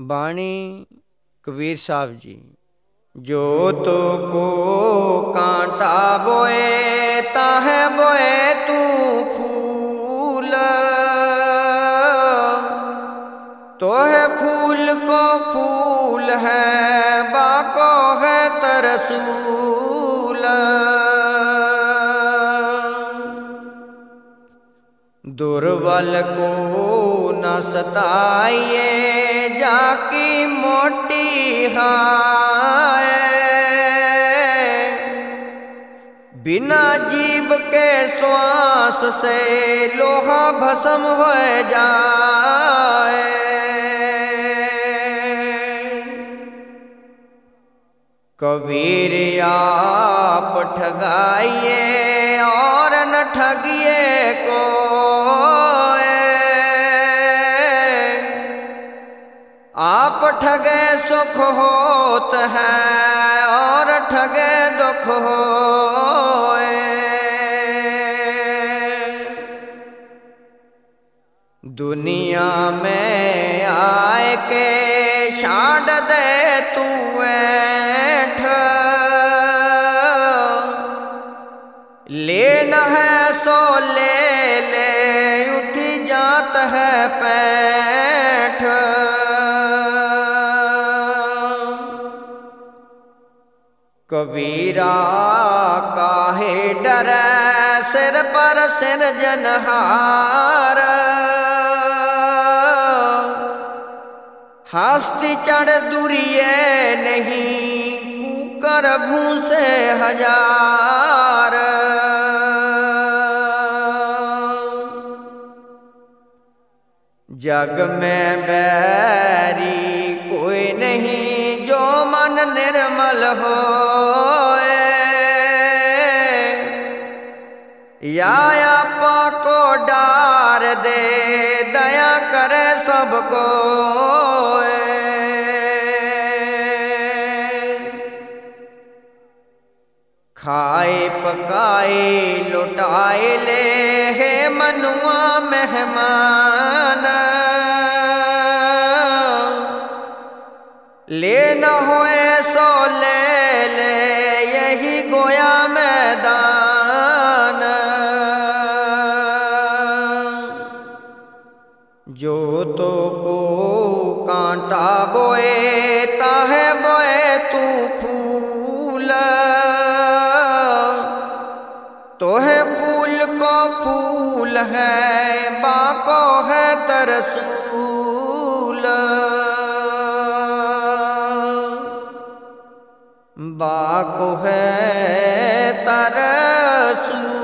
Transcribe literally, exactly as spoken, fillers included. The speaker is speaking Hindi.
बाणी कबीर साहब जी। जो तो को कांटा बोए ताहे बोए तू फूल, तो है फूल को फूल है बाको है तरसूल। दुर्बल को न सताइए जाकी मोटी हाय, बिना जीव के श्वास से लोहा भस्म हो जाए। कबीर आप ठगाइए और न ठगिए को, आप ठगे सुख होत है और ठगे दुख होए। दुनिया में आए के छाड़ दे तू ऐठ, लेना है सो ले ले उठ जात है पैठ। कबीरा काहे डरे सिर पर सिर जनहार, हस्ती चढ़ दुरिये नहीं कुकर भूसे हजार। जग में बैरी कोई नहीं जो मन निर्मल होए, या आपा को डार दे दया करे सबको। खाए पकाए लुटाए ले है मनुआ मेहमान, लेना होए सो ले ले यही गोया मैदान। जो तो को कांटा बोए ताहे बोए तू फूल, तो है फूल को फूल है बाको है तरसूल। बाको है तरसूल।